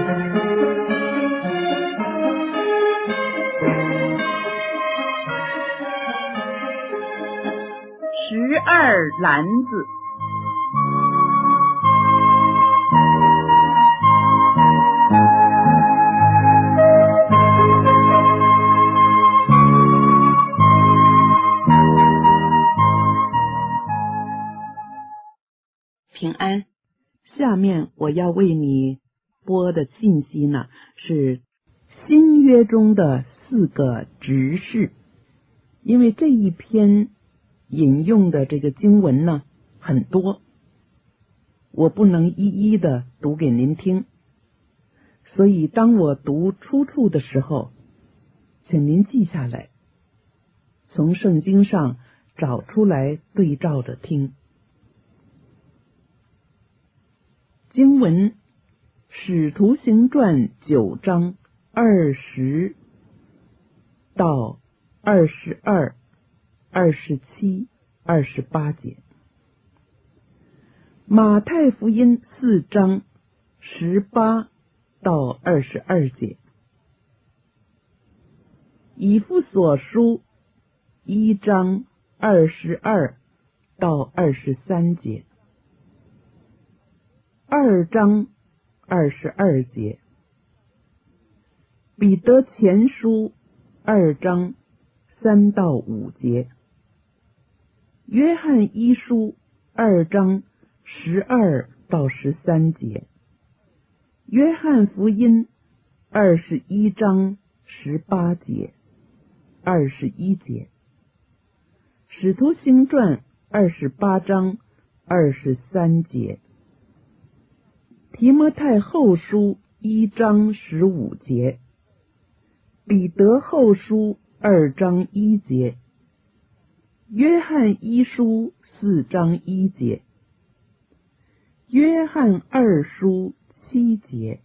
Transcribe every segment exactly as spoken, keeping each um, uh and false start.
十二篮子。 平安，下面我要为你播的信息呢，是新约中的四个执事。因为这一篇引用的这个经文呢很多，我不能一一的读给您听，所以当我读出处的时候，请您记下来，从圣经上找出来对照着听。经文使徒行传九章二十到二十二、二十七、二十八节，马太福音四章十八到二十二节，以弗所书一章二十二到二十三节，二章二十二节，彼得前书二章三到五节，约翰一书二章十二到十三节，约翰福音二十一章十八节、二十一节，使徒行传二十八章二十三节，提摩太后书一章十五节，彼得后书二章一节，约翰一书四章一节，约翰二书七节。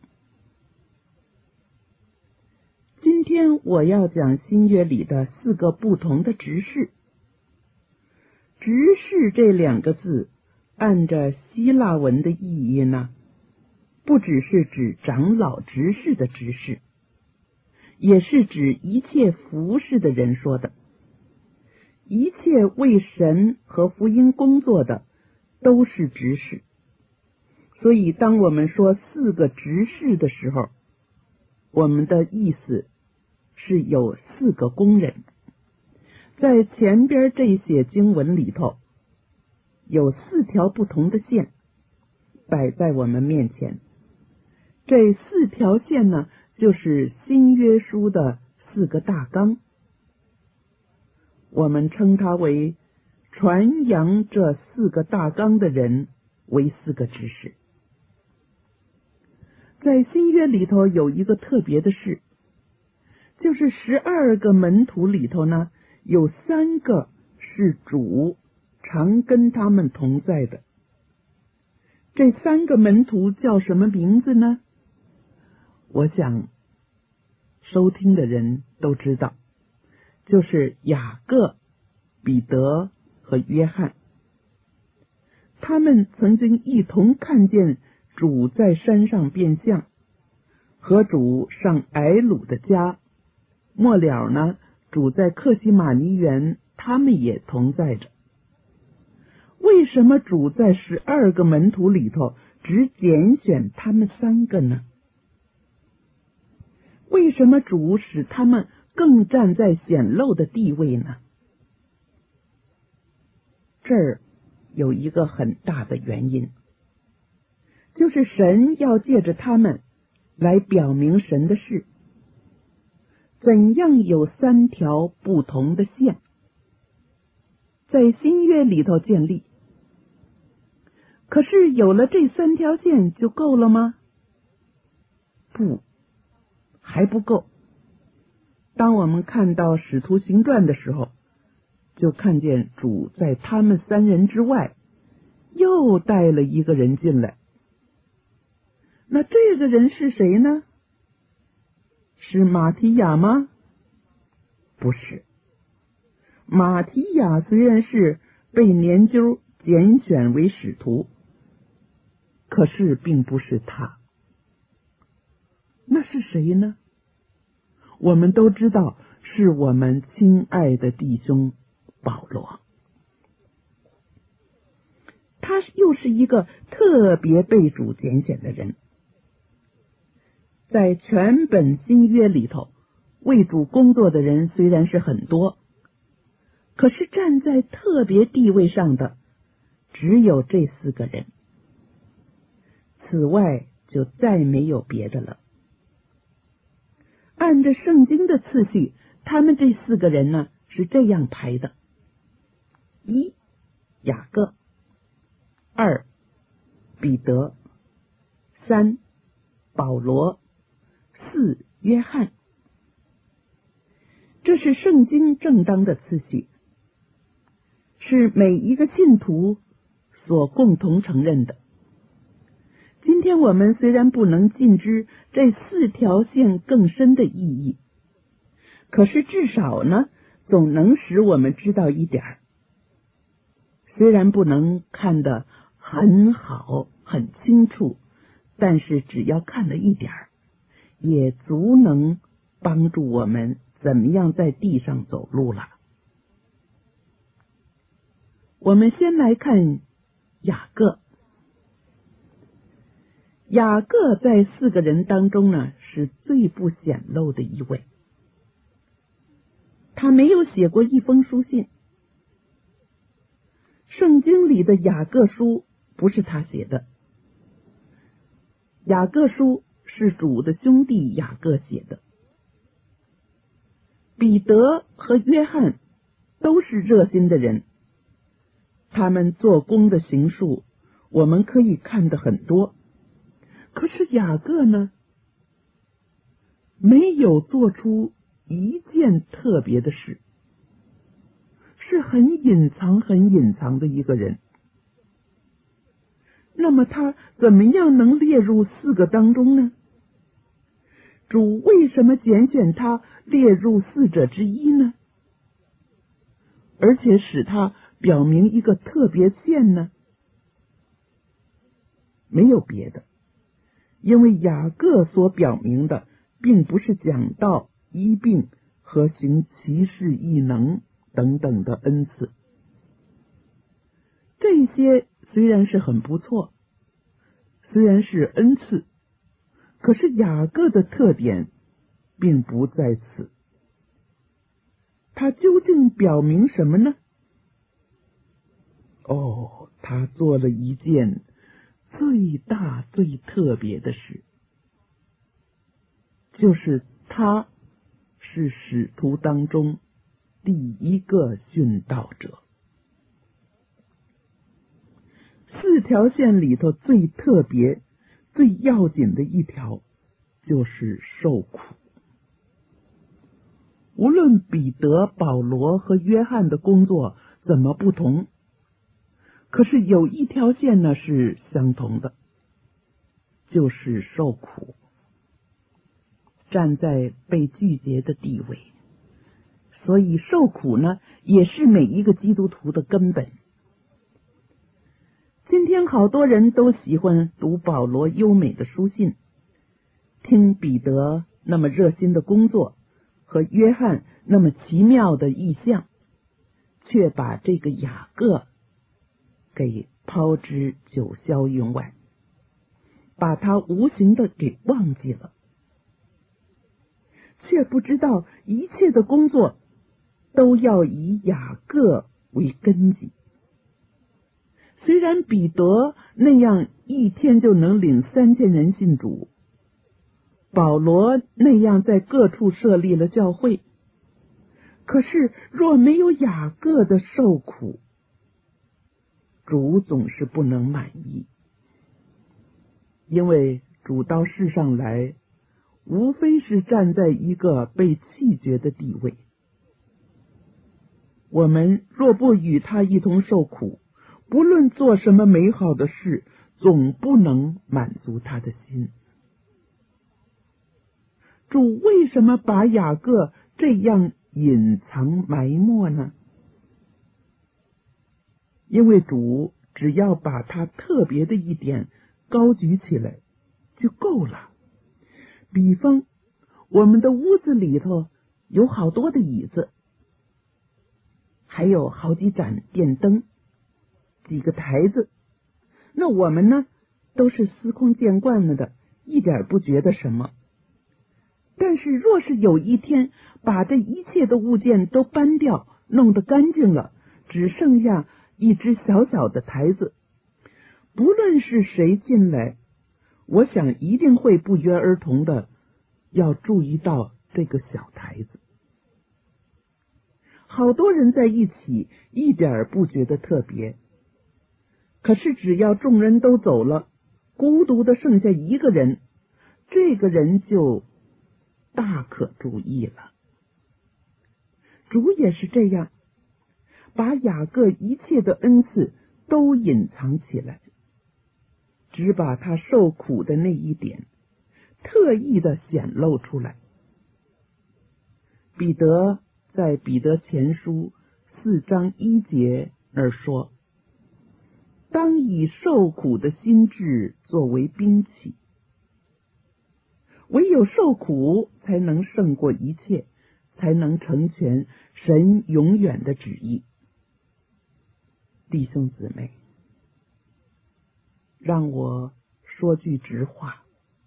今天我要讲新约里的四个不同的执事。执事这两个字按着希腊文的意义呢，不只是指长老执事的执事，也是指一切服侍的人说的。一切为神和福音工作的都是执事。所以当我们说四个执事的时候，我们的意思是有四个工人。在前边这些经文里头，有四条不同的线摆在我们面前。这四条线呢，就是新约书的四个大纲，我们称它为传扬这四个大纲的人为四个执事。在新约里头有一个特别的事，就是十二个门徒里头呢，有三个是主常跟他们同在的。这三个门徒叫什么名字呢？我想收听的人都知道，就是雅各、彼得和约翰。他们曾经一同看见主在山上变相，和主上埃鲁的家，末了呢，主在客西马尼园，他们也同在着。为什么主在十二个门徒里头只拣选他们三个呢？为什么主使他们更站在显露的地位呢？这儿有一个很大的原因，就是神要借着他们来表明神的事。怎样有三条不同的线在新约里头建立？可是有了这三条线就够了吗？不，还不够。当我们看到使徒行传的时候，就看见主在他们三人之外又带了一个人进来。那这个人是谁呢？是马提亚吗？不是。马提亚虽然是被年究拣选为使徒，可是并不是他。 那是谁呢？我们都知道，是我们亲爱的弟兄保罗。他又是一个特别被主拣选的人，在全本新约里头，为主工作的人虽然是很多，可是站在特别地位上的只有这四个人，此外就再没有别的了。按着圣经的次序，他们这四个人呢是这样排的：一、雅各；二、彼得；三、保罗；四、约翰。这是圣经正当的次序，是每一个信徒所共同承认的。今天我们虽然不能尽知这四条线更深的意义，可是至少呢，总能使我们知道一点儿。虽然不能看得很好很清楚，但是只要看了一点儿，也足能帮助我们怎么样在地上走路了。我们先来看雅各。雅各在四个人当中呢，是最不显露的一位。他没有写过一封书信，圣经里的雅各书不是他写的，雅各书是主的兄弟雅各写的。彼得和约翰都是热心的人，他们做工的行数我们可以看得很多，可是雅各呢，没有做出一件特别的事，是很隐藏很隐藏的一个人。那么他怎么样能列入四个当中呢？主为什么拣选他列入四者之一呢？而且使他表明一个特别线呢？没有别的，因为雅各所表明的并不是讲道、医病和行奇事异能等等的恩赐。这些虽然是很不错，虽然是恩赐，可是雅各的特点并不在此。他究竟表明什么呢？哦，他做了一件最大最特别的事，就是他是使徒当中第一个殉道者。四条线里头最特别最要紧的一条就是受苦。无论彼得、保罗和约翰的工作怎么不同，可是有一条线呢是相同的，就是受苦，站在被拒绝的地位。所以受苦呢，也是每一个基督徒的根本。今天好多人都喜欢读保罗优美的书信，听彼得那么热心的工作，和约翰那么奇妙的意象，却把这个雅各给抛之九霄云外，把他无形的给忘记了，却不知道一切的工作都要以雅各为根基。虽然彼得那样一天就能领三千人信主，保罗那样在各处设立了教会，可是若没有雅各的受苦，主总是不能满意。因为主到世上来，无非是站在一个被弃绝的地位。我们若不与他一同受苦，不论做什么美好的事，总不能满足他的心。主为什么把雅各这样隐藏埋没呢？因为主只要把他特别的一点高举起来就够了， 比方，我们的屋子里头有好多的椅子，还有好几盏电灯，几个台子。那我们呢，都是司空见惯了的，一点不觉得什么。但是若是有一天把这一切的物件都搬掉，弄得干净了，只剩下一只小小的台子，不论是谁进来，我想一定会不约而同的要注意到这个小台子。好多人在一起，一点不觉得特别，可是只要众人都走了，孤独的剩下一个人，这个人就大可注意了。主也是这样，把雅各一切的恩赐都隐藏起来，只把他受苦的那一点特意的显露出来。彼得在彼得前书四章一节那儿说，当以受苦的心志作为兵器，唯有受苦才能胜过一切，才能成全神永远的旨意。弟兄姊妹，让我说句直话，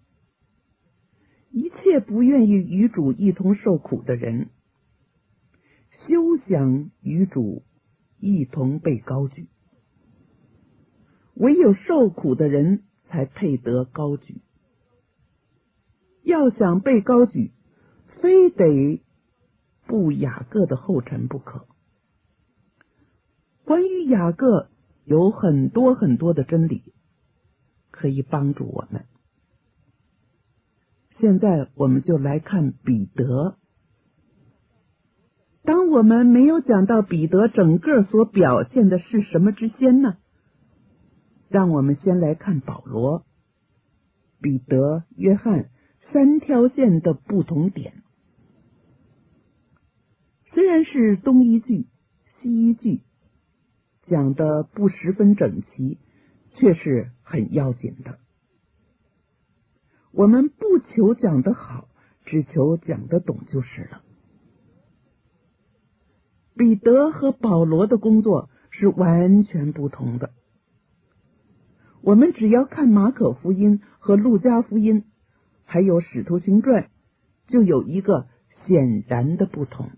一切不愿意与主一同受苦的人，休想与主一同被高举。唯有受苦的人才配得高举。要想被高举，非得步雅各的后尘不可。关于雅各有很多很多的真理可以帮助我们。现在我们就来看彼得。当我们没有讲到彼得整个所表现的是什么之先呢，让我们先来看保罗、彼得、约翰三条线的不同点。虽然是东一句西一句，讲的不十分整齐，却是很要紧的。我们不求讲得好，只求讲得懂就是了。彼得和保罗的工作是完全不同的。我们只要看马可福音和路加福音，还有使徒行传，就有一个显然的不同。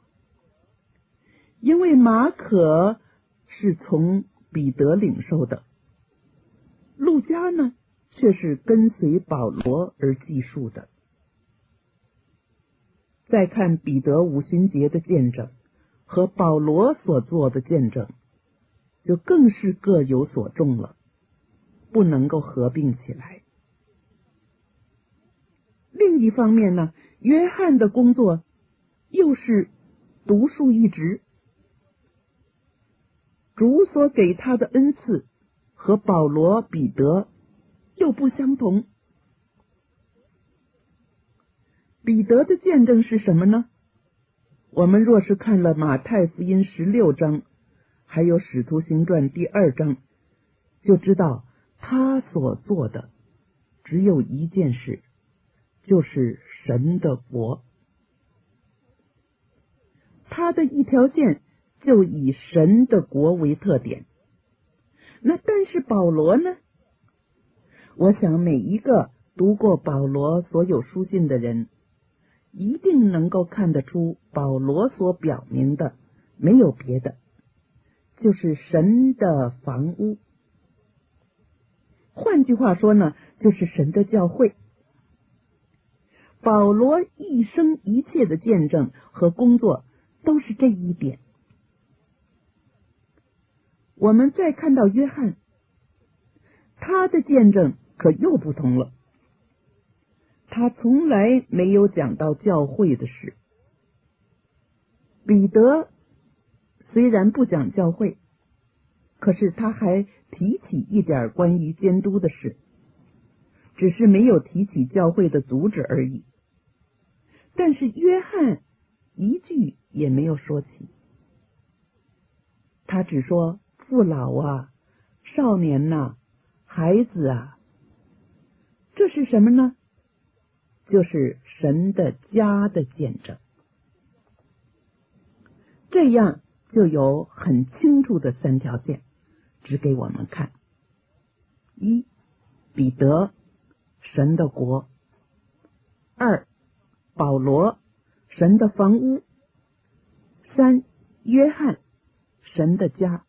因为马可是从彼得领受的，路加呢却是跟随保罗而记述的。再看彼得五旬节的见证和保罗所做的见证，就更是各有所重了，不能够合并起来。另一方面呢，约翰的工作又是独树一帜，主所给他的恩赐和保罗、彼得又不相同。彼得的见证是什么呢？我们若是看了马太福音十六章，还有使徒行传第二章，就知道他所做的只有一件事，就是神的国。他的一条线就以神的国为特点。那但是保罗呢？我想每一个读过保罗所有书信的人，一定能够看得出保罗所表明的没有别的，就是神的房屋。换句话说呢，就是神的教会。保罗一生一切的见证和工作都是这一点。我们再看到约翰，他的见证可又不同了。他从来没有讲到教会的事。彼得虽然不讲教会，可是他还提起一点关于监督的事，只是没有提起教会的组织而已。但是约翰一句也没有说起，他只说父老啊，少年呐、啊，孩子啊。这是什么呢？ 就是神的家的见证。这样就有很清楚的三条线指给我们看：一、彼得，神的国；二、保罗，神的房屋；三、约翰，神的家。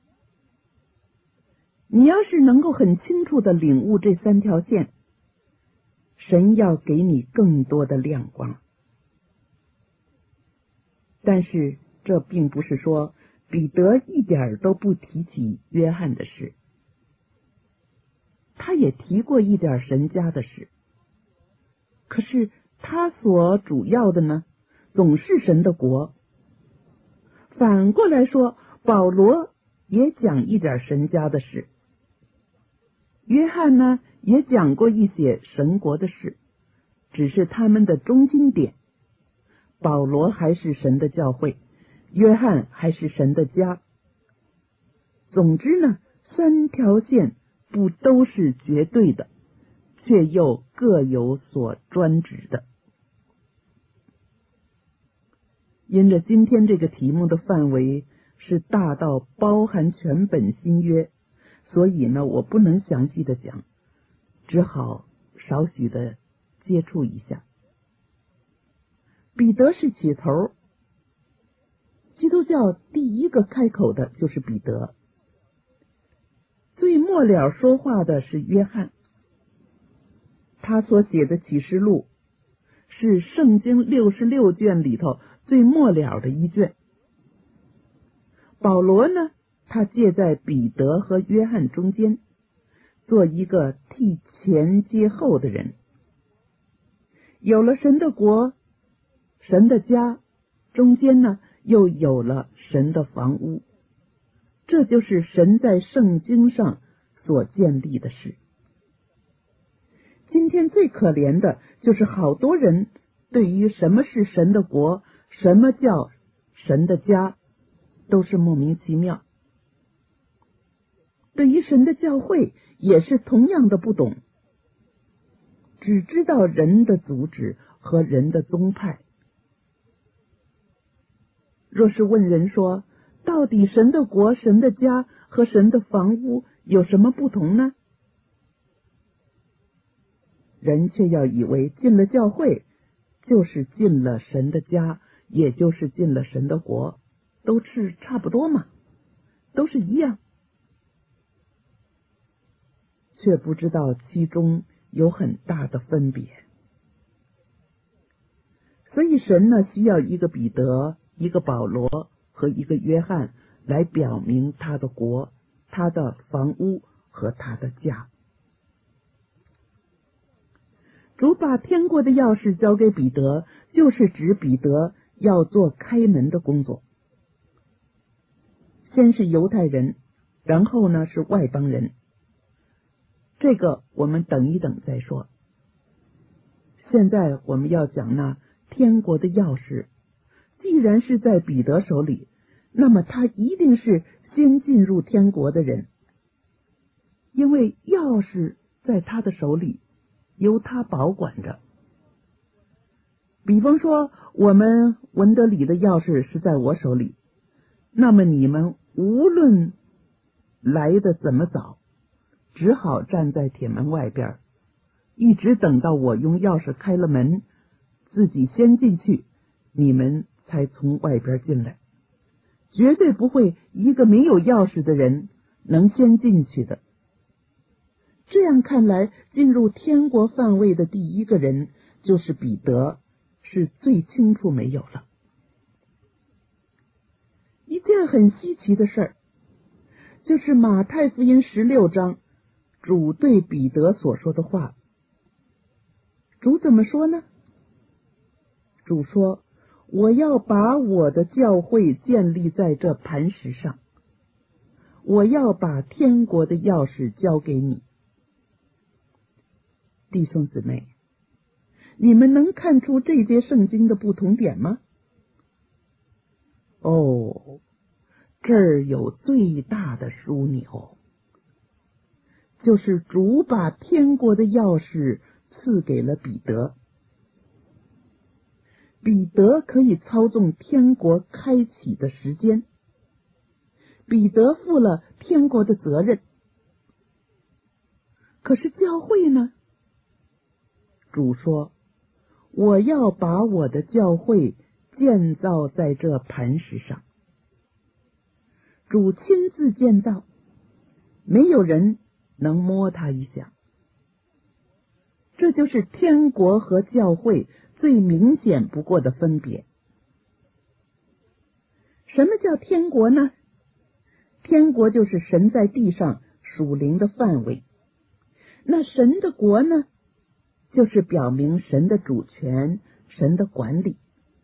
你要是能够很清楚的领悟这三条线，神要给你更多的亮光。但是这并不是说彼得一点都不提起约翰的事，他也提过一点神家的事，可是他所主要的呢，总是神的国。反过来说，保罗也讲一点神家的事，约翰呢也讲过一些神国的事，只是他们的中心点，保罗还是神的教会，约翰还是神的家。总之呢，三条线不都是绝对的，却又各有所专指的。因着今天这个题目的范围是大到包含全本新约，所以呢，我不能详细的讲，只好少许的接触一下。彼得是起头，基督教第一个开口的就是彼得，最末了说话的是约翰，他所写的启示录是圣经六十六卷里头最末了的一卷。保罗呢，他介在彼得和约翰中间，做一个替前接后的人。有了神的国，神的家，中间呢又有了神的房屋，这就是神在圣经上所建立的事。今天最可怜的就是好多人对于什么是神的国，什么叫神的家，都是莫名其妙。对于神的教会也是同样的不懂，只知道人的组织和人的宗派。若是问人说，到底神的国、神的家和神的房屋有什么不同呢？人却要以为进了教会就是进了神的家，也就是进了神的国，都是差不多嘛，都是一样，却不知道其中有很大的分别。所以神呢，需要一个彼得、一个保罗和一个约翰来表明他的国、他的房屋和他的家。主把天国的钥匙交给彼得，就是指彼得要做开门的工作。先是犹太人，然后呢是外邦人，这个我们等一等再说。现在我们要讲那天国的钥匙，既然是在彼得手里，那么他一定是先进入天国的人，因为钥匙在他的手里，由他保管着。比方说，我们文德里的钥匙是在我手里，那么你们无论来的怎么早，只好站在铁门外边，一直等到我用钥匙开了门，自己先进去，你们才从外边进来，绝对不会一个没有钥匙的人能先进去的。这样看来，进入天国范围的第一个人就是彼得，是最清楚没有了。一件很稀奇的事儿，就是马太福音十六章主对彼得所说的话。主怎么说呢？主说，我要把我的教会建立在这磐石上，我要把天国的钥匙交给你。弟兄姊妹，你们能看出这节圣经的不同点吗？哦，这儿有最大的枢纽，就是主把天国的钥匙赐给了彼得， 彼得可以操纵天国开启的时间，彼得负了天国的责任。可是教会呢？主说，我要把我的教会建造在这磐石上。主亲自建造，没有人能摸他一下。这就是天国和教会最明显不过的分别。什么叫天国呢？天国就是神在地上属灵的范围。那神的国呢，就是表明神的主权，神的管理。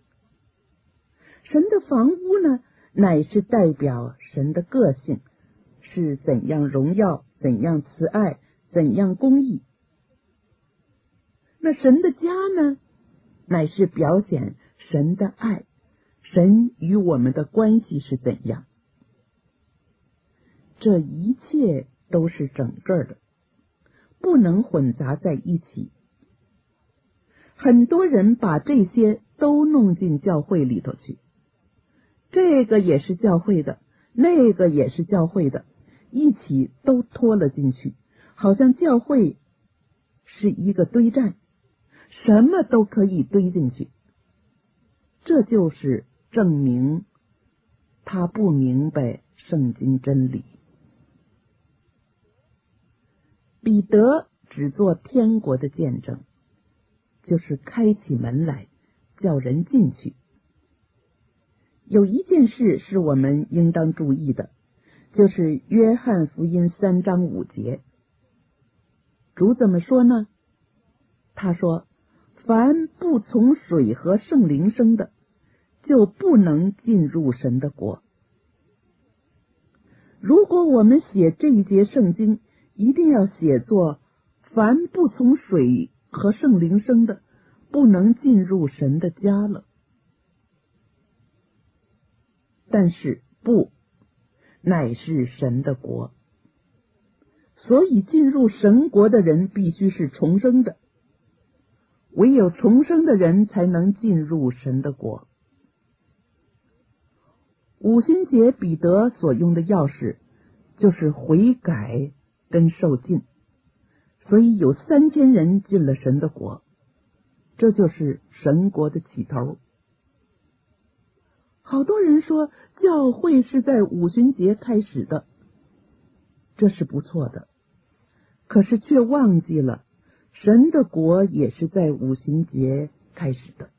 神的房屋呢，乃是代表神的个性，是怎样荣耀，怎样慈爱，怎样公义。那神的家呢，乃是表现神的爱，神与我们的关系是怎样。这一切都是整个的，不能混杂在一起。很多人把这些都弄进教会里头去，这个也是教会的，那个也是教会的，一起都拖了进去，好像教会是一个堆栈，什么都可以堆进去。这就是证明他不明白圣经真理。彼得只做天国的见证，就是开起门来叫人进去。有一件事是我们应当注意的，就是约翰福音三章五节。主怎么说呢？他说，凡不从水和圣灵生的，就不能进入神的国。如果我们写这一节圣经，一定要写作凡不从水和圣灵生的，不能进入神的家了。但是不，乃是神的国。所以进入神国的人必须是重生的，唯有重生的人才能进入神的国。五旬节彼得所用的钥匙就是悔改跟受浸，所以有三千人进了神的国，这就是神国的起头。好多人说教会是在五旬节开始的，这是不错的，可是却忘记了神的国也是在五旬节开始的。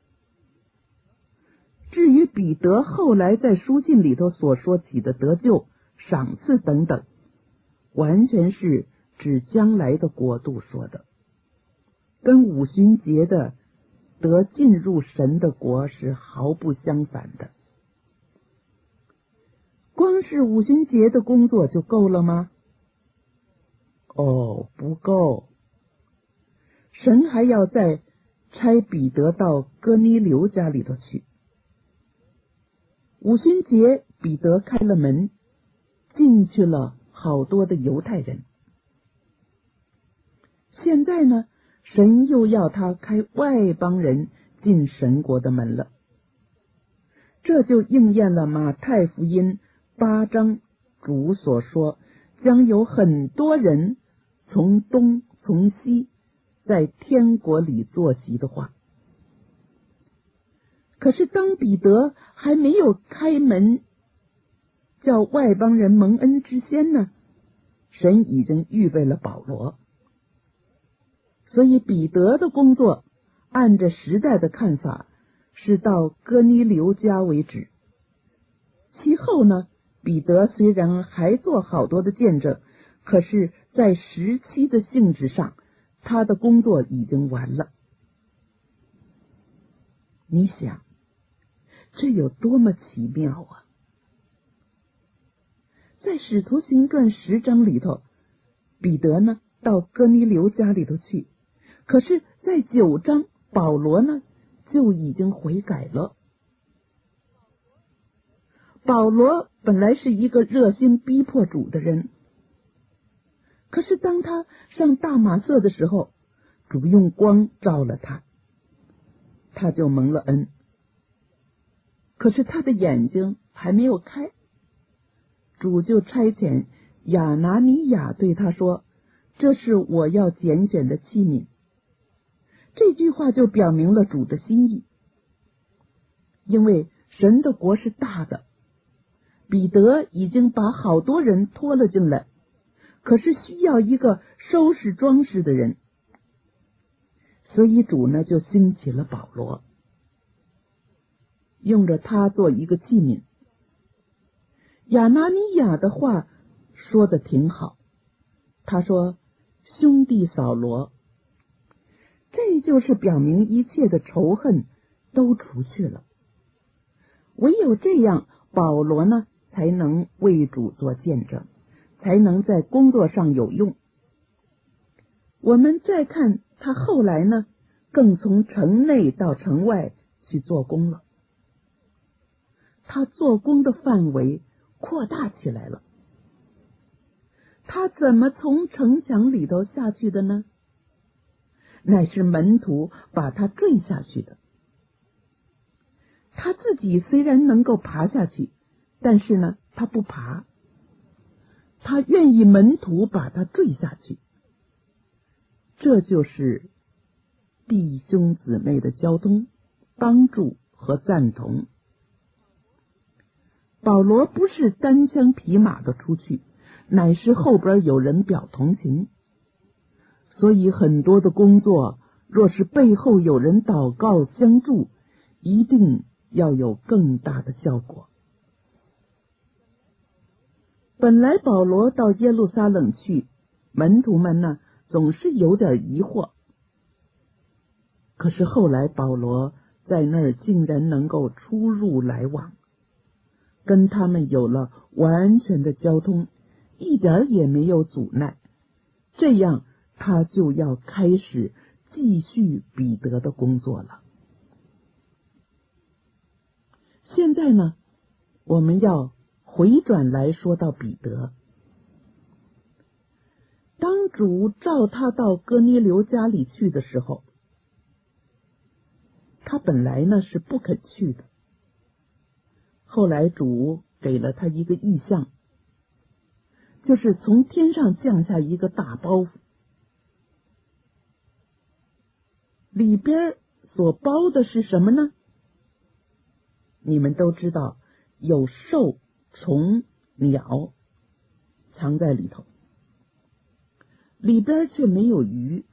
至于彼得后来在书信里头所说起的得救、赏赐等等，完全是指将来的国度说的，跟五旬节的得进入神的国是毫不相反的。光是五旬节的工作就够了吗？哦，不够。神还要再差彼得到哥尼流家里头去。五旬节彼得开了门，进去了好多的犹太人。现在呢，神又要他开外邦人进神国的门了。这就应验了马太福音八章主所说，将有很多人从东从西在天国里坐席的话。可是当彼得还没有开门叫外邦人蒙恩之先呢，神已经预备了保罗。所以彼得的工作按着时代的看法是到哥尼流家为止。其后呢，彼得虽然还做好多的见证，可是在时期的性质上，他的工作已经完了。你想，这有多么奇妙啊！在使徒行传十章里头，彼得呢到哥尼流家里头去，可是在九章保罗呢就已经悔改了。保罗本来是一个热心逼迫主的人，可是当他上大马色的时候，主用光照了他，他就蒙了恩， 可是他的眼睛还没有开，主就差遣亚拿尼亚对他说，这是我要拣选的器皿。这句话就表明了主的心意，因为神的国是大的，彼得已经把好多人拖了进来，可是需要一个收拾装饰的人，所以主呢就兴起了保罗，用着他做一个器皿。亚拿尼亚的话说得挺好，他说，兄弟扫罗，这就是表明一切的仇恨都除去了。唯有这样，保罗呢才能为主做见证，才能在工作上有用。我们再看他后来呢，更从城内到城外去做工了，他做工的范围扩大起来了。他怎么从城墙里头下去的呢？乃是门徒把他坠下去的。他自己虽然能够爬下去，但是呢，他不爬，他愿意门徒把他坠下去。这就是弟兄姊妹的交通、帮助和赞同。保罗不是单枪匹马的出去，乃是后边有人表同情。所以很多的工作，若是背后有人祷告相助，一定要有更大的效果。本来保罗到耶路撒冷去，门徒们呢总是有点疑惑，可是后来保罗在那儿竟然能够出入来往，跟他们有了完全的交通，一点也没有阻碍。这样他就要开始继续彼得的工作了。现在呢，我们要回转来说到彼得。当主召他到哥尼流家里去的时候，他本来呢是不肯去的。后来主给了他一个异象，就是从天上降下一个大包袱，里边所包的是什么呢？你们都知道，有兽、虫、鸟藏在里头，里边却没有鱼。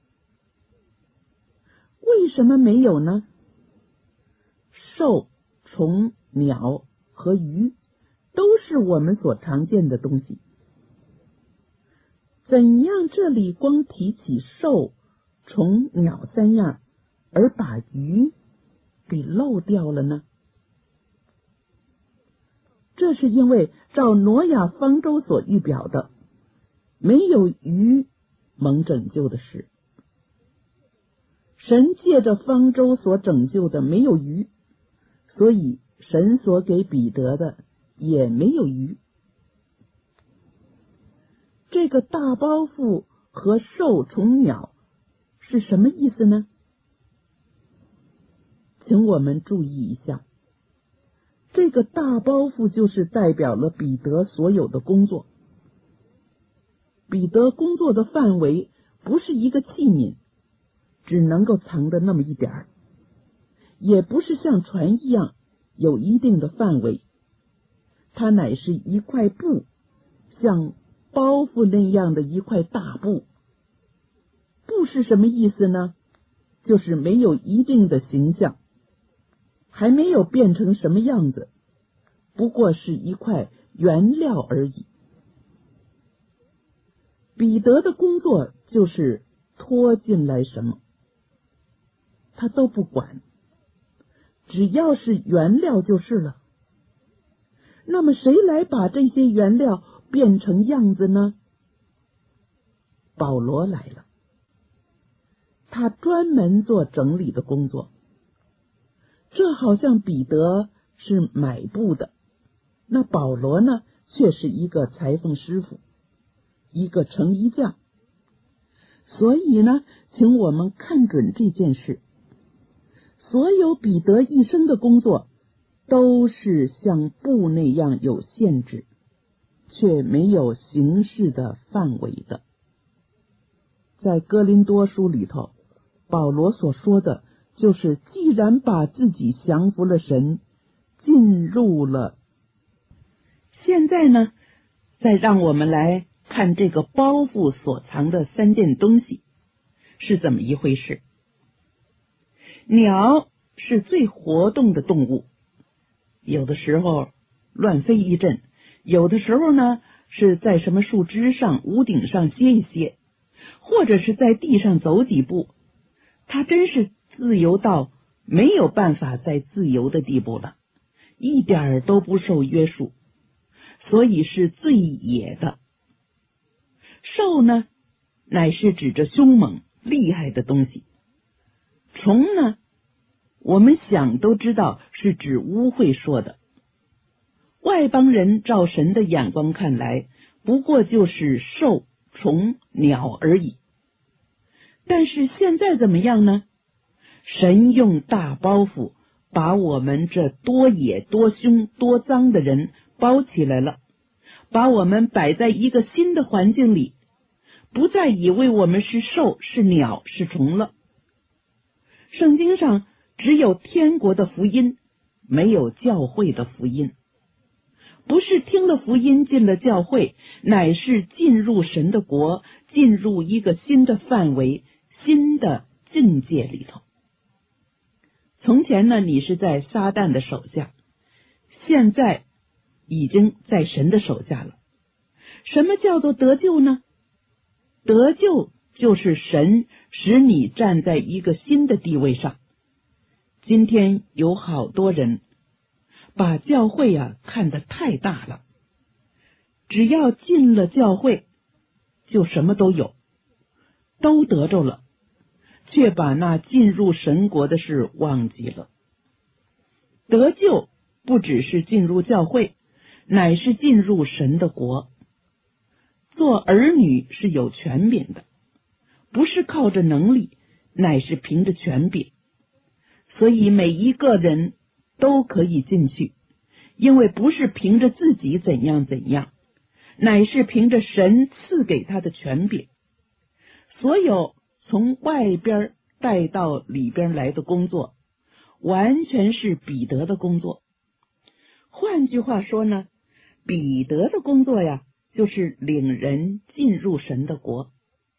为什么没有呢？兽、虫、鸟和鱼都是我们所常见的东西，怎样这里光提起兽、虫、鸟三样，而把鱼给漏掉了呢？这是因为照挪亚方舟所预表的，没有鱼蒙拯救的事。神借着方舟所拯救的没有鱼，所以神所给彼得的也没有鱼。这个大包袱和兽、虫、鸟是什么意思呢？请我们注意一下，这个大包袱就是代表了彼得所有的工作。彼得工作的范围不是一个器皿，只能够藏的那么一点儿，也不是像船一样有一定的范围，它乃是一块布，像包袱那样的一块大布。布是什么意思呢？就是没有一定的形象，还没有变成什么样子，不过是一块原料而已。彼得的工作就是拖进来什么，他都不管，只要是原料就是了。那么谁来把这些原料变成样子呢？保罗来了，他专门做整理的工作。这好像彼得是买布的，那保罗呢，却是一个裁缝师傅，一个成衣匠。所以呢，请我们看准这件事，所有彼得一生的工作都是像布那样有限制，却没有形式的范围的。在哥林多书里头，保罗所说的就是，既然把自己降服了神，进入了。现在呢，再让我们来看这个包袱所藏的三件东西是怎么一回事。鸟是最活动的动物，有的时候乱飞一阵，有的时候呢是在什么树枝上、屋顶上歇一歇，或者是在地上走几步。它真是自由到没有办法再自由的地步了，一点儿都不受约束，所以是最野的。兽呢，乃是指着凶猛厉害的东西。虫呢，我们想都知道是指污秽说的。外邦人照神的眼光看来，不过就是兽、虫、鸟而已。但是现在怎么样呢？神用大包袱把我们这多野、多凶、多脏的人包起来了，把我们摆在一个新的环境里，不再以为我们是兽、是鸟、是虫了。圣经上只有天国的福音，没有教会的福音。不是听了福音进了教会，乃是进入神的国，进入一个新的范围、新的境界里头。从前呢，你是在撒旦的手下，现在已经在神的手下了。什么叫做得救呢？得救就是神使你站在一个新的地位上。今天有好多人把教会啊看得太大了，只要进了教会就什么都有，都得着了，却把那进入神国的事忘记了。得救不只是进入教会，乃是进入神的国。做儿女是有权柄的，不是靠着能力，乃是凭着权柄。所以每一个人都可以进去，因为不是凭着自己怎样怎样，乃是凭着神赐给他的权柄。所有从外边带到里边来的工作，完全是彼得的工作。换句话说呢，彼得的工作呀，就是领人进入神的国。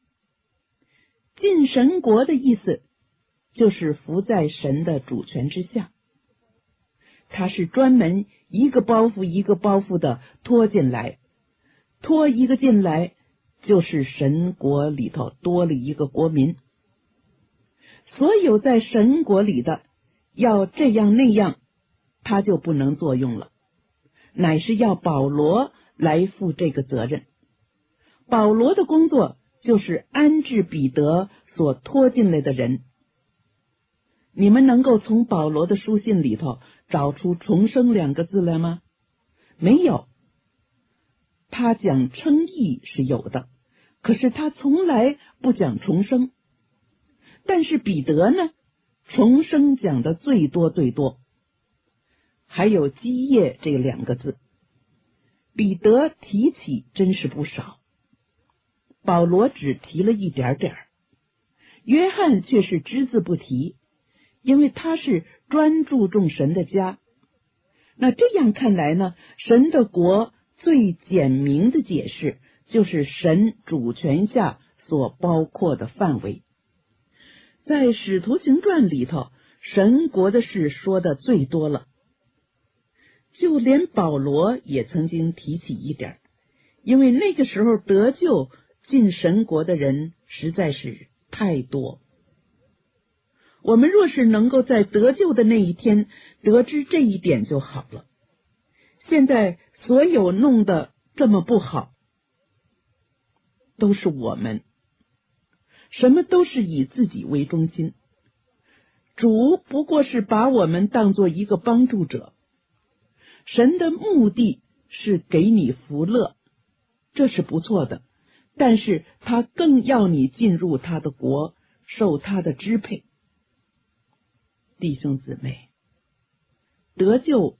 进神国的意思就是服在神的主权之下，他是专门一个包袱一个包袱的拖进来，拖一个进来，就是神国里头多了一个国民。所有在神国里的要这样那样，他就不能作用了，乃是要保罗来负这个责任。保罗的工作就是安置彼得所拖进来的人。你们能够从保罗的书信里头找出重生两个字来吗？没有。他讲称义是有的，可是他从来不讲重生。但是彼得呢，重生讲的最多最多。还有基业这两个字，彼得提起真是不少，保罗只提了一点点，约翰却是只字不提，因为他是专注重神的家。那这样看来呢，神的国最简明的解释就是神主权下所包括的范围。在使徒行传里头，神国的事说的最多了，就连保罗也曾经提起一点，因为那个时候得救进神国的人实在是太多。我们若是能够在得救的那一天得知这一点就好了。现在所有弄得这么不好，都是我们，什么都是以自己为中心。主不过是把我们当作一个帮助者，神的目的是给你福乐，这是不错的，但是他更要你进入他的国，受他的支配。弟兄姊妹，得救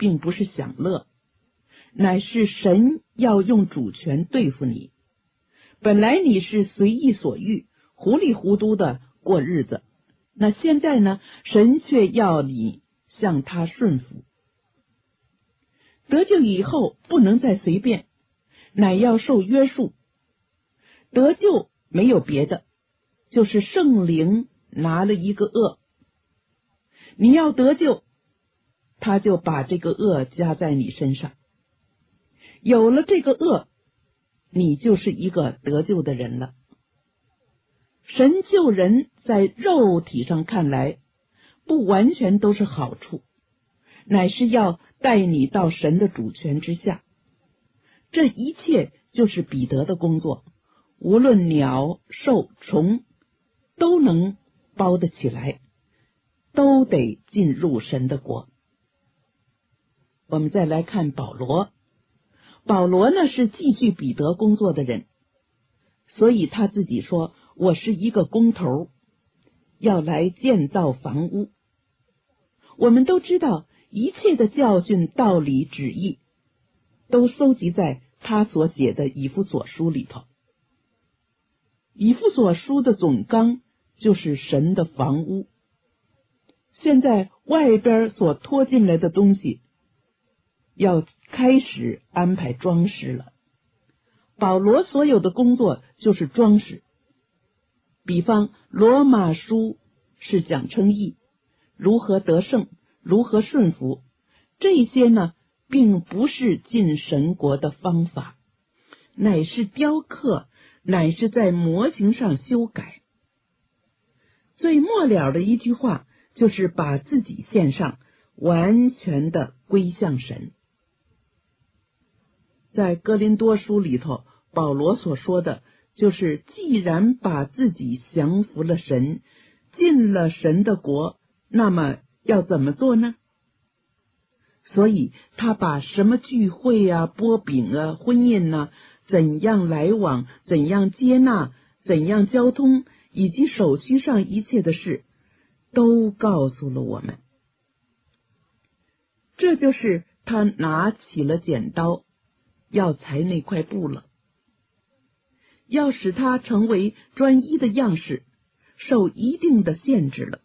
并不是享乐，乃是神要用主权对付你。本来你是随意所欲，糊里糊涂的过日子，那现在呢，神却要你向他顺服。得救以后不能再随便，乃要受约束。得救没有别的，就是圣灵拿了一个恶，你要得救，他就把这个恶加在你身上。有了这个恶，你就是一个得救的人了。神救人在肉体上看来不完全都是好处，乃是要带你到神的主权之下。这一切就是彼得的工作，无论鸟、兽、虫都能包得起来，都得进入神的国。我们再来看保罗，保罗呢是继续彼得工作的人，所以他自己说，我是一个工头，要来建造房屋。我们都知道一切的教训、道理、旨意都搜集在他所写的以弗所书里头。以弗所书的总纲就是神的房屋，现在外边所拖进来的东西要开始安排装饰了。保罗所有的工作就是装饰，比方罗马书是讲称义，如何得胜，如何顺服，这些呢并不是进神国的方法，乃是雕刻，乃是在模型上修改。最末了的一句话就是把自己献上，完全的归向神。在哥林多书里头，保罗所说的就是既然把自己降服了神，进了神的国，那么要怎么做呢？所以他把什么聚会啊、拨饼啊、婚姻啊，怎样来往，怎样接纳，怎样交通，以及手续上一切的事都告诉了我们。这就是他拿起了剪刀要裁那块布了，要使它成为专一的样式，受一定的限制了。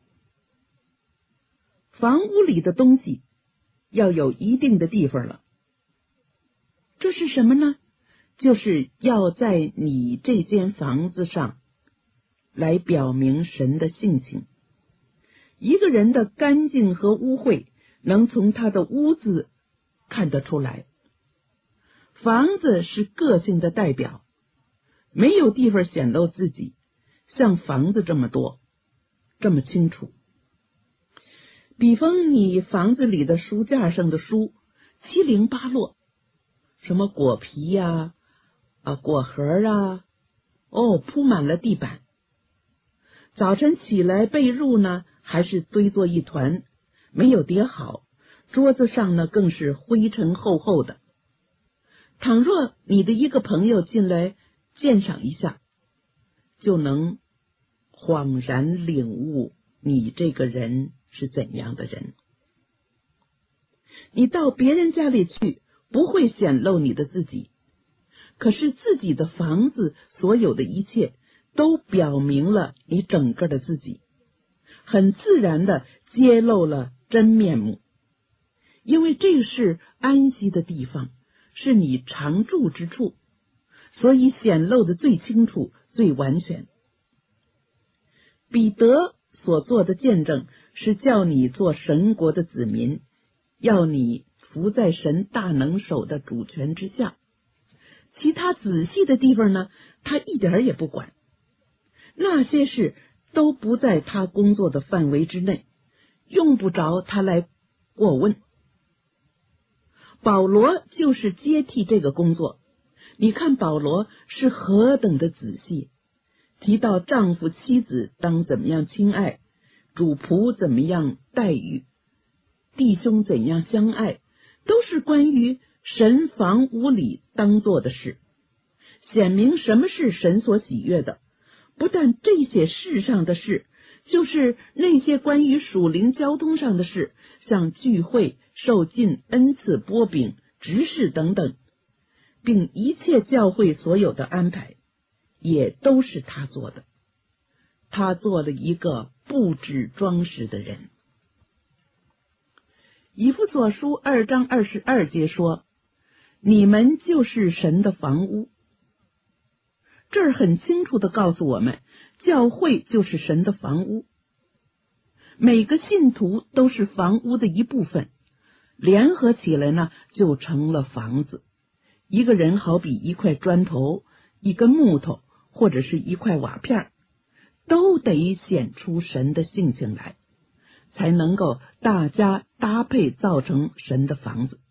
房屋里的东西要有一定的地方了，这是什么呢？就是要在你这间房子上来表明神的性情。一个人的干净和污秽能从他的屋子看得出来。房子是个性的代表，没有地方显露自己像房子这么多，这么清楚。比方你房子里的书架上的书七零八落，什么果皮呀、啊、啊果核啊，哦铺满了地板。早晨起来被褥呢，还是堆作一团，没有叠好，桌子上呢更是灰尘厚厚的。倘若你的一个朋友进来鉴赏一下，就能恍然领悟你这个人是怎样的人。你到别人家里去，不会显露你的自己，可是自己的房子所有的一切都表明了你整个的自己，很自然的揭露了真面目。因为这是安息的地方，是你常住之处，所以显露的最清楚、最完全。彼得所做的见证是叫你做神国的子民，要你服在神大能手的主权之下。其他仔细的地方呢，他一点也不管，那些事都不在他工作的范围之内，用不着他来过问。保罗就是接替这个工作。你看保罗是何等的仔细，提到丈夫妻子当怎么样亲爱，主仆怎么样待遇，弟兄怎样相爱，都是关于神房屋里当做的事，显明什么是神所喜悦的。不但这些世上的事， 就是那些关于属灵交通上的事，像聚会、受浸、恩赐、拨饼、执事等等，并一切教会所有的安排，也都是他做的。他做了一个布置装饰的人。以弗所书二章二十二节说，你们就是神的房屋。这儿很清楚地告诉我们，教会就是神的房屋，每个信徒都是房屋的一部分，联合起来呢，就成了房子。一个人好比一块砖头、一根木头或者是一块瓦片，都得显出神的性情来，才能够大家搭配造成神的房子。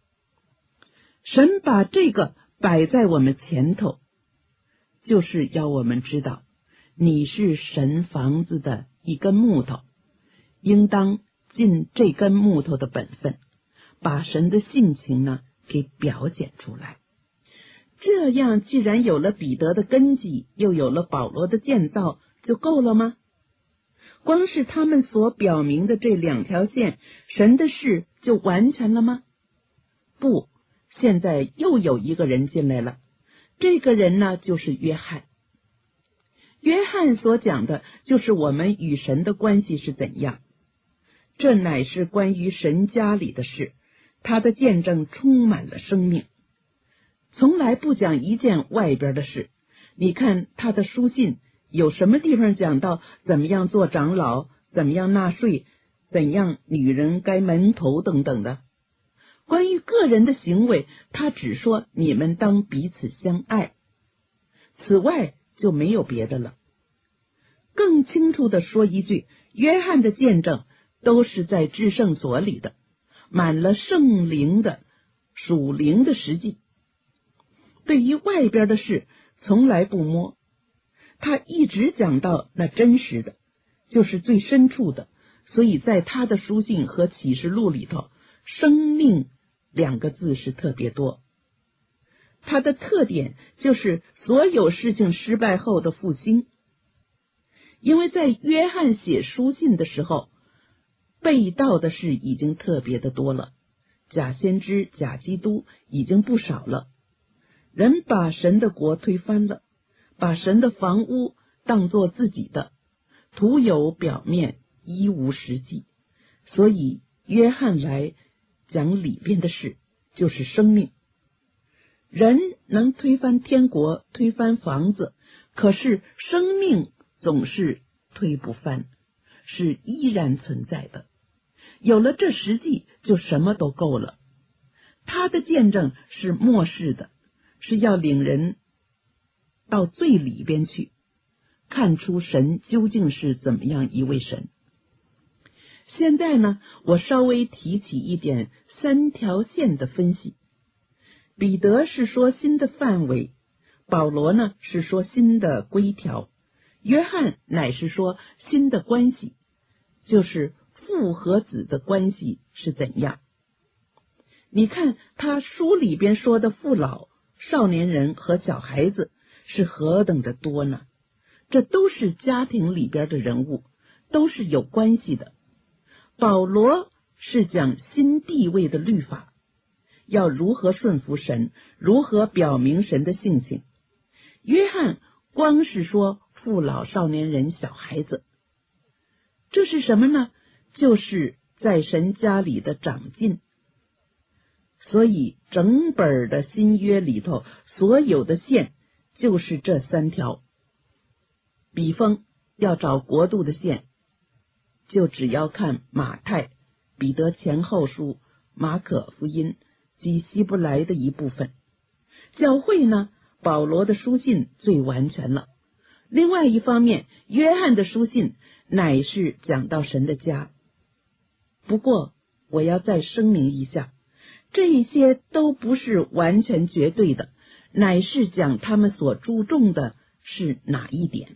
神把这个摆在我们前头，就是要我们知道，你是神房子的一根木头，应当尽这根木头的本分，把神的性情呢给表现出来。这样既然有了彼得的根基，又有了保罗的建造，就够了吗？光是他们所表明的这两条线，神的事就完全了吗？不，现在又有一个人进来了，这个人呢就是约翰。约翰所讲的就是我们与神的关系是怎样，这乃是关于神家里的事，他的见证充满了生命，从来不讲一件外边的事。你看他的书信有什么地方讲到怎么样做长老，怎么样纳税，怎样女人该门头等等的。关于个人的行为，他只说你们当彼此相爱，此外就没有别的了。更清楚地说一句，约翰的见证都是在至圣所里的，满了圣灵的属灵的实际，对于外边的事从来不摸，他一直讲到那真实的，就是最深处的。所以在他的书信和启示录里头，生命两个字是特别多。他的特点就是所有事情失败后的复兴，因为在约翰写书信的时候，被盗的事已经特别的多了，假先知、假基督已经不少了，人把神的国推翻了，把神的房屋当作自己的，徒有表面，一无实际。所以约翰来讲里边的事，就是生命。人能推翻天国，推翻房子，可是生命总是推不翻，是依然存在的。有了这实际，就什么都够了。他的见证是末世的，是要领人到最里边去，看出神究竟是怎么样一位神。现在呢，我稍微提起一点三条线的分析。彼得是说新的范围，保罗呢是说新的规条，约翰乃是说新的关系，就是父和子的关系是怎样。你看他书里边说的父老、少年人和小孩子是何等的多呢？这都是家庭里边的人物，都是有关系的。保罗是讲新地位的律法，要如何顺服神，如何表明神的性情。约翰光是说父老、少年人、小孩子，这是什么呢？就是在神家里的长进。所以整本的新约里头所有的线就是这三条。比方要找国度的线，就只要看马太、彼得前后书、马可福音及希伯来的一部分。教会呢，保罗的书信最完全了。另外一方面，约翰的书信乃是讲到神的家。不过我要再声明一下，这些都不是完全绝对的，乃是讲他们所注重的是哪一点。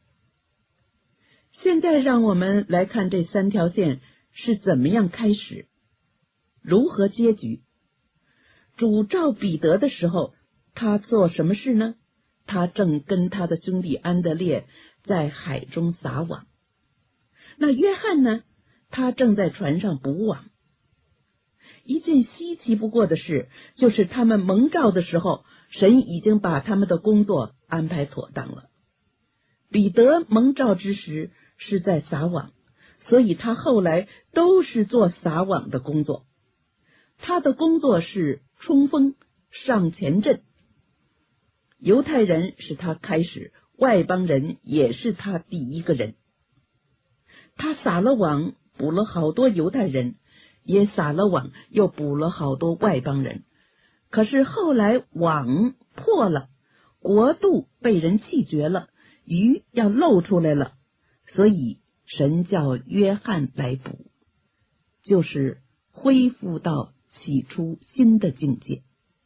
现在让我们来看这三条线是怎么样开始，如何结局。主召彼得的时候，他做什么事呢？他正跟他的兄弟安德烈在海中撒网。 那约翰呢？他正在船上补网。一件稀奇不过的事，就是他们蒙召的时候，神已经把他们的工作安排妥当了。彼得蒙召之时是在撒网，所以他后来都是做撒网的工作。他的工作是冲锋、上前阵。犹太人是他开始，外邦人也是他第一个人。他撒了网，捕了好多犹太人，也撒了网，又捕了好多外邦人。可是后来网破了，国度被人弃绝了，鱼要露出来了，所以神叫约翰来捕，就是恢复到起初新的境界。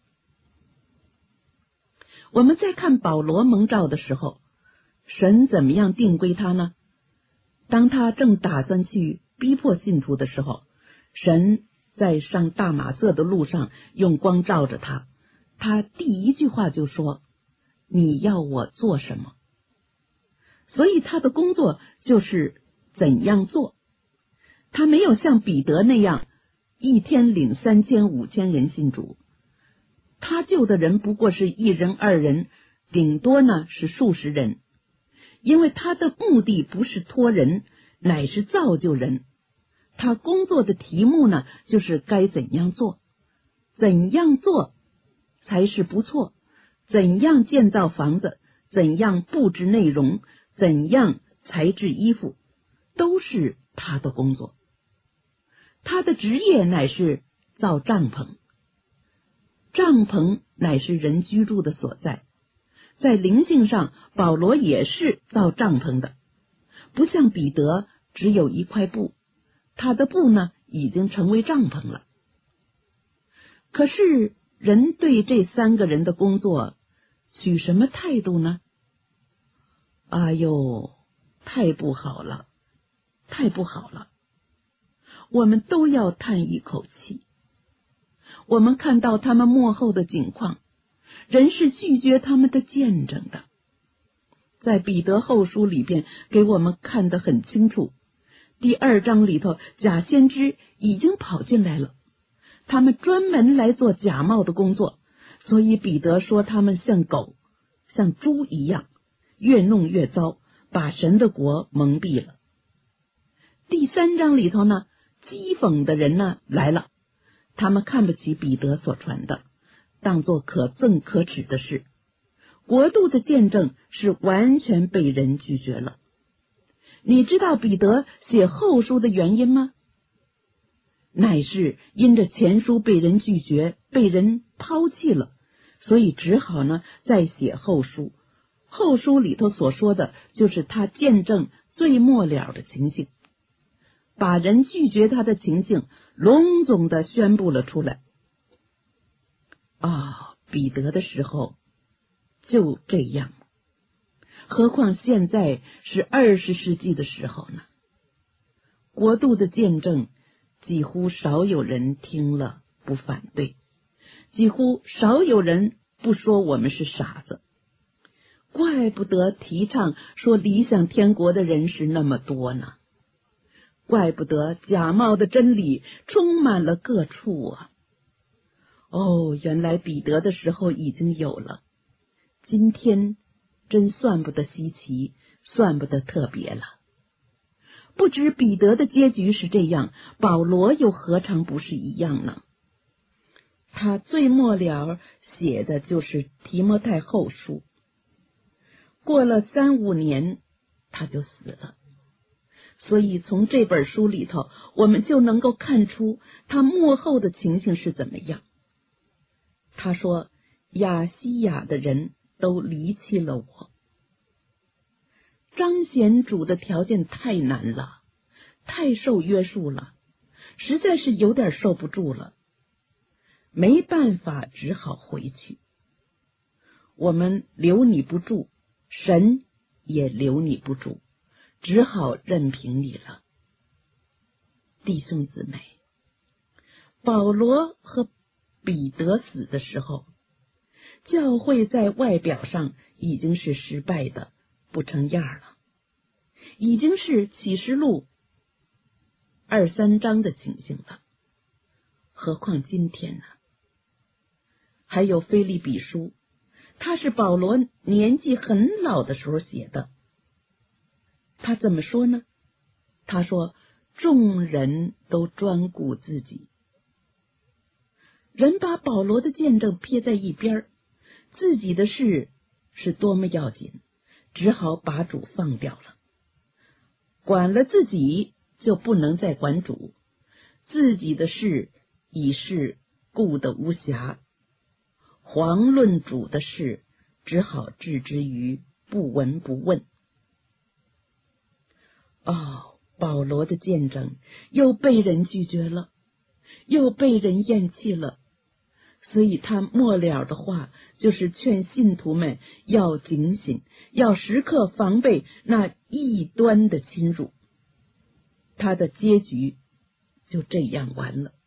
我们再看保罗蒙召的时候，神怎么样定规他呢？当他正打算去逼迫信徒的时候，神在上大马色的路上用光照着他，他第一句话就说：你要我做什么？所以他的工作就是怎样做。他没有像彼得那样一天领三千五千人信主，他救的人不过是一人二人，顶多呢是数十人。因为他的目的不是托人，乃是造就人。他工作的题目呢，就是该怎样做，怎样做才是不错，怎样建造房子，怎样布置内容，怎样裁制衣服，都是他的工作。他的职业乃是造帐篷，帐篷乃是人居住的所在。在灵性上，保罗也是造帐篷的，不像彼得只有一块布，他的布呢已经成为帐篷了。可是人对这三个人的工作取什么态度呢？哎呦，太不好了，太不好了！我们都要叹一口气。我们看到他们末后的景况，人是拒绝他们的见证的。在彼得后书里边给我们看得很清楚，第二章里头假先知已经跑进来了，他们专门来做假冒的工作，所以彼得说他们像狗像猪一样，越弄越糟，把神的国蒙蔽了。第三章里头呢，讥讽的人呢来了，他们看不起彼得所传的，当作可憎可耻的事。国度的见证是完全被人拒绝了。你知道彼得写后书的原因吗？乃是因着前书被人拒绝，被人抛弃了，所以只好呢再写后书。后书里头所说的就是他见证最末了的情形，把人拒绝他的情形隆总的宣布了出来。啊，彼得的时候就这样，何况现在是二十世纪的时候呢？国度的见证几乎少有人听了不反对，几乎少有人不说我们是傻子。怪不得提倡说理想天国的人是那么多呢，怪不得假冒的真理充满了各处啊！哦，原来彼得的时候已经有了，今天真算不得稀奇，算不得特别了。不知彼得的结局是这样，保罗又何尝不是一样呢？他最末了写的就是提摩太后书，过了三五年他就死了。所以从这本书里头，我们就能够看出他末后的情形是怎么样。他说，亚西亚的人都离弃了我。彰显主的条件太难了，太受约束了，实在是有点受不住了，没办法，只好回去。我们留你不住，神也留你不住，只好任凭你了。弟兄姊妹，保罗和彼得死的时候，教会在外表上已经是失败的不成样了，已经是启示录二三章的情形了，何况今天呢？还有腓立比书，他是保罗年纪很老的时候写的。他怎么说呢？他说众人都专顾自己。人把保罗的见证撇在一边，自己的事是多么要紧，只好把主放掉了。管了自己就不能再管主，自己的事已是顾得无暇，遑论主的事，只好置之于不闻不问。哦，保罗的见证又被人拒绝了，又被人厌弃了，所以他末了的话就是劝信徒们要警醒，要时刻防备那异端的侵入。他的结局就这样完了。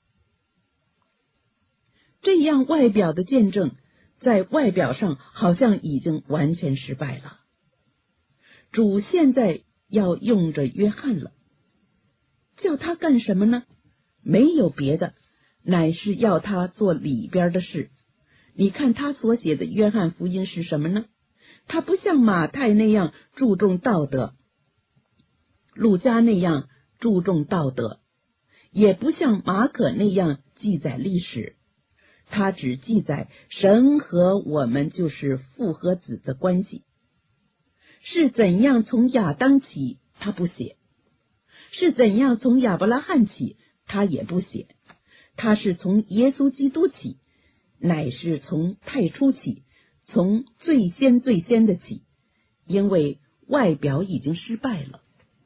这样外表的见证在外表上好像已经完全失败了。主现在要用着约翰了，叫他干什么呢？没有别的，乃是要他做里边的事。你看他所写的约翰福音是什么呢？他不像马太那样注重道德，路加那样注重道德，也不像马可那样记载历史，他只记载神和我们就是父和子的关系。是怎样从亚当起他不写，是怎样从亚伯拉罕起他也不写，他是从耶稣基督起，乃是从太初起，从最先最先的起，因为外表已经失败了。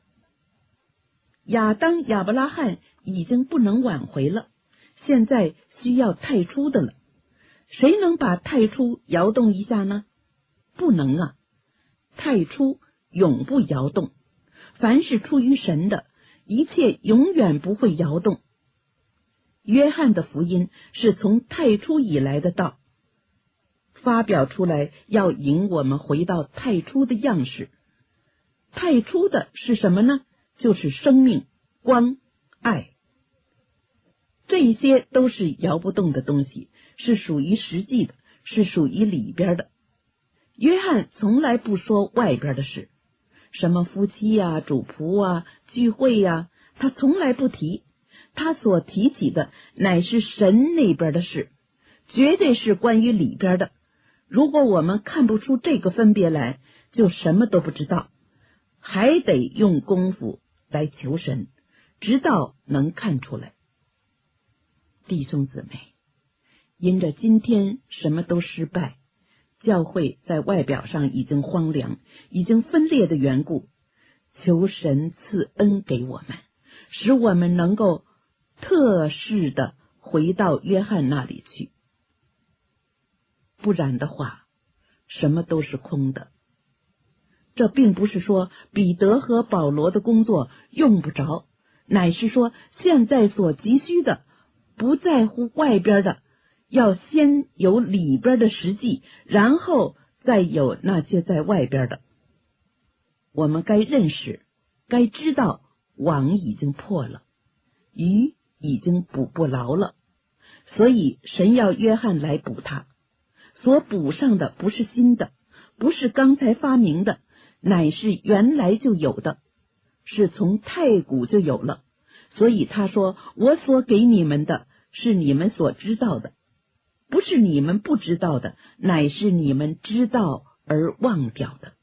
亚当亚伯拉罕已经不能挽回了，现在需要太初的了。谁能把太初摇动一下呢？不能啊，太初永不摇动，凡是出于神的，一切永远不会摇动。约翰的福音是从太初以来的道，发表出来要引我们回到太初的样式。太初的是什么呢？就是生命、光、爱，这些都是摇不动的东西，是属于实际的，是属于里边的。约翰从来不说外边的事，什么夫妻呀、主仆啊、聚会呀，他从来不提。他所提起的乃是神那边的事，绝对是关于里边的。如果我们看不出这个分别来，就什么都不知道，还得用功夫来求神，直到能看出来。弟兄姊妹，因着今天什么都失败，教会在外表上已经荒凉，已经分裂的缘故，求神赐恩给我们，使我们能够特事的回到约翰那里去，不然的话什么都是空的。这并不是说彼得和保罗的工作用不着，乃是说现在所急需的不在乎外边的，要先有里边的实际，然后再有那些在外边的。我们该认识，该知道网已经破了，鱼已经捕不牢了，所以神要约翰来补它。所补上的不是新的，不是刚才发明的，乃是原来就有的，是从太古就有了。所以他说，我所给你们的是你们所知道的，不是你们不知道的，乃是你们知道而忘掉的。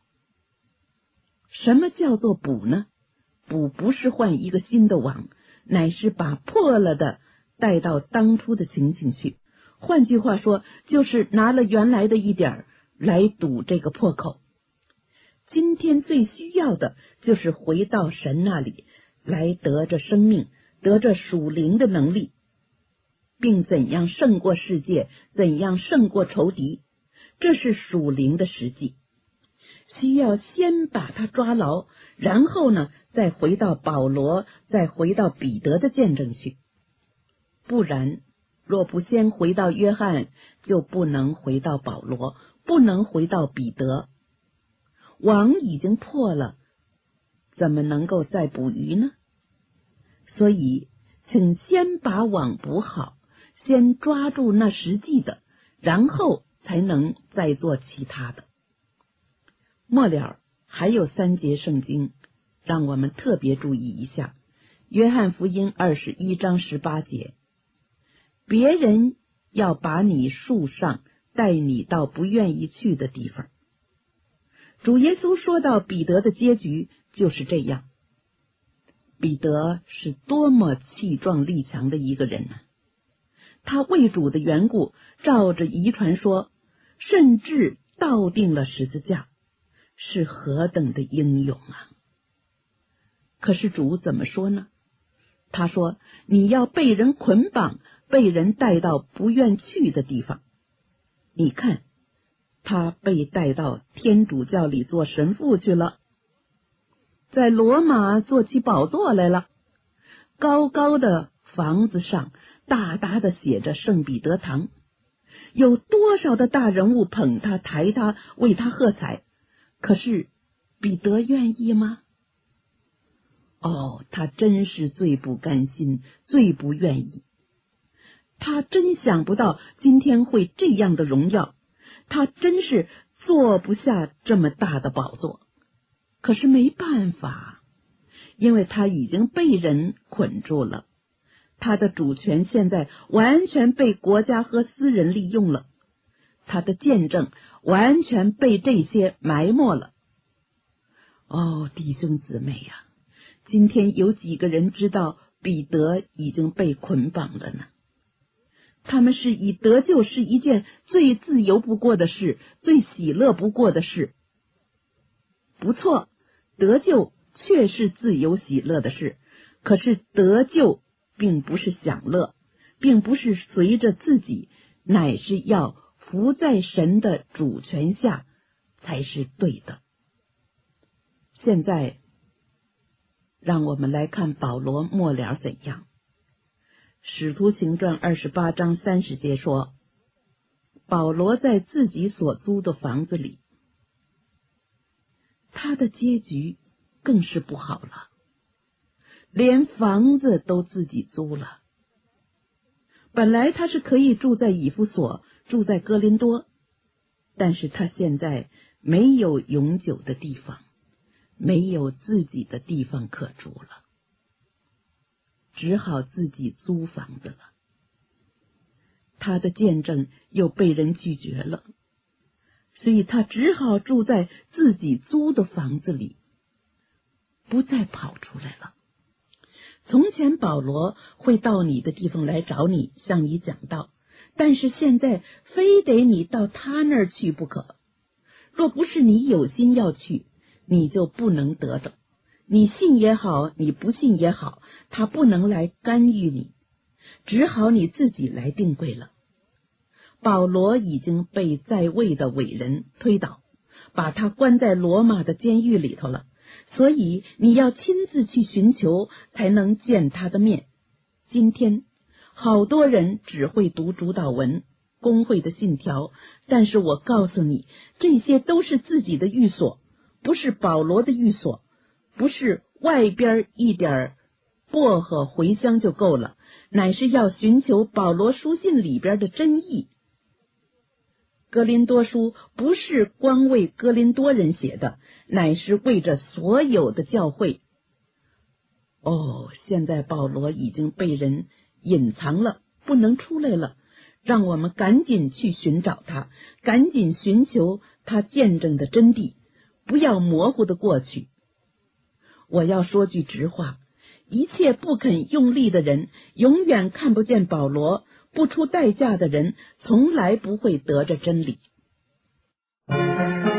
什么叫做补呢？补不是换一个新的网，乃是把破了的带到当初的情形去。换句话说，就是拿了原来的一点来堵这个破口。今天最需要的就是回到神那里，来得着生命，得着属灵的能力，并怎样胜过世界，怎样胜过仇敌，这是属灵的实际。需要先把它抓牢，然后呢，再回到保罗，再回到彼得的见证去。不然，若不先回到约翰，就不能回到保罗，不能回到彼得。网已经破了，怎么能够再捕鱼呢？ 所以请先把网捕好，先抓住那实际的，然后才能再做其他的。末了还有三节圣经让我们特别注意一下。约翰福音二十一章十八节，别人要把你束上，带你到不愿意去的地方。主耶稣说到彼得的结局就是这样。彼得是多么气壮力强的一个人呢、啊！他为主的缘故，照着遗传说，甚至倒定了十字架，是何等的英勇啊！可是主怎么说呢？他说，你要被人捆绑，被人带到不愿去的地方。你看，他被带到天主教里做神父去了，在罗马做起宝座来了，高高的房子上大大的写着圣彼得堂，有多少的大人物捧他抬他为他喝彩，可是彼得愿意吗？哦，他真是最不甘心，最不愿意。他真想不到今天会这样的荣耀，他真是坐不下这么大的宝座。可是没办法，因为他已经被人捆住了，他的主权现在完全被国家和私人利用了，他的见证完全被这些埋没了。哦，弟兄姊妹呀、啊，今天有几个人知道彼得已经被捆绑了呢？他们是以得救是一件最自由不过的事，最喜乐不过的事。不错，得救确是自由喜乐的事，可是得救并不是享乐，并不是随着自己，乃是要服在神的主权下才是对的。现在让我们来看保罗末了怎样。使徒行传二十八章三十节说，保罗在自己所租的房子里，他的结局更是不好了，连房子都自己租了。本来他是可以住在以弗所，住在哥林多，但是他现在没有永久的地方，没有自己的地方可住了，只好自己租房子了。他的见证又被人拒绝了，所以他只好住在自己租的房子里，不再跑出来了。从前保罗会到你的地方来找你，向你讲道，但是现在非得你到他那儿去不可。若不是你有心要去，你就不能得着。你信也好，你不信也好，他不能来干预你，只好你自己来定规了。保罗已经被在位的伟人推倒，把他关在罗马的监狱里头了，所以你要亲自去寻求，才能见他的面。今天好多人只会读主祷文、公会的信条，但是我告诉你，这些都是自己的寓所，不是保罗的寓所，不是外边一点薄荷茴香就够了，乃是要寻求保罗书信里边的真意。哥林多书不是光为哥林多人写的，乃是为着所有的教会。哦，现在保罗已经被人隐藏了，不能出来了，让我们赶紧去寻找他，赶紧寻求他见证的真谛，不要模糊的过去。我要说句直话，一切不肯用力的人永远看不见保罗，不出代价的人从来不会得着真理。